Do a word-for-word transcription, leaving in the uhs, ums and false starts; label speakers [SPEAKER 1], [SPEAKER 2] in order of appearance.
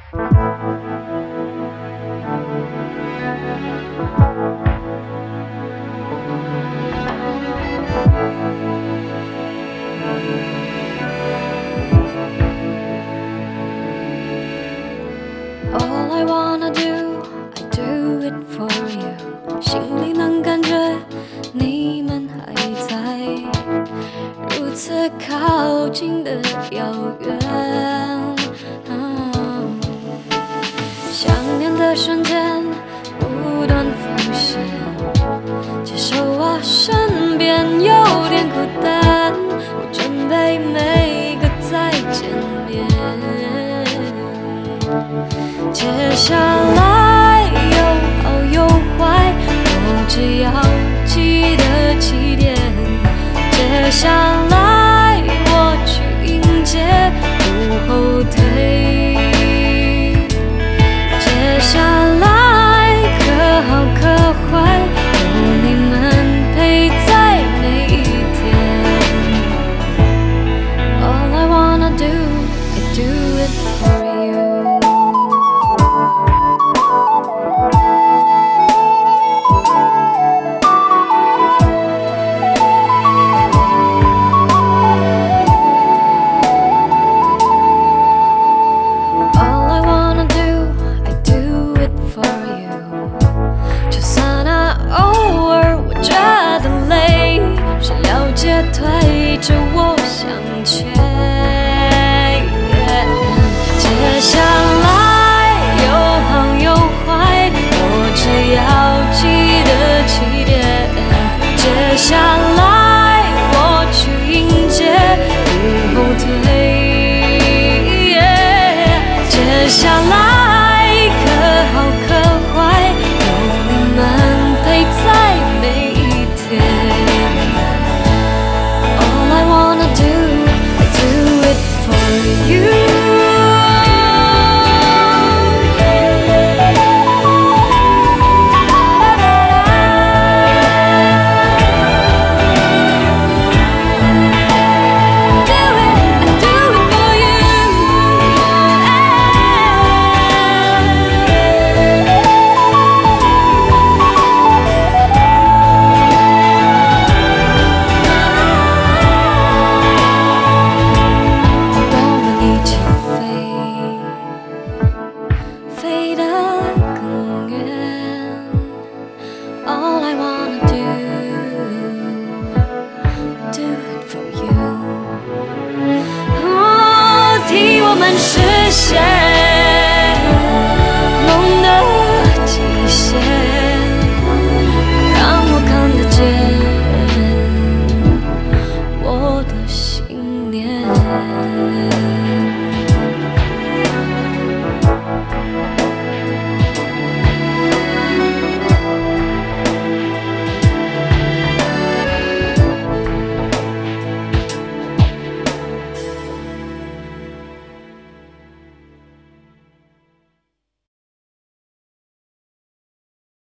[SPEAKER 1] All I wanna do, I do it for you。心里能感觉你们还在，如此靠近的遥远。嗯、想念的瞬间不断浮现，接受我身边有点孤单，我准备每个再见面。接下来有好有坏，我只要记得起点。接下来我去迎接，不后退。接下来可好可坏，有你们陪在每一天。All I wanna do, I do it for you。推着我向前， yeah. 接下来有好有坏，我只要记得起点。接下来我去迎接，不后退， yeah. 接下来可好可坏，有你们陪在每一天。I wanna do, I do it for you.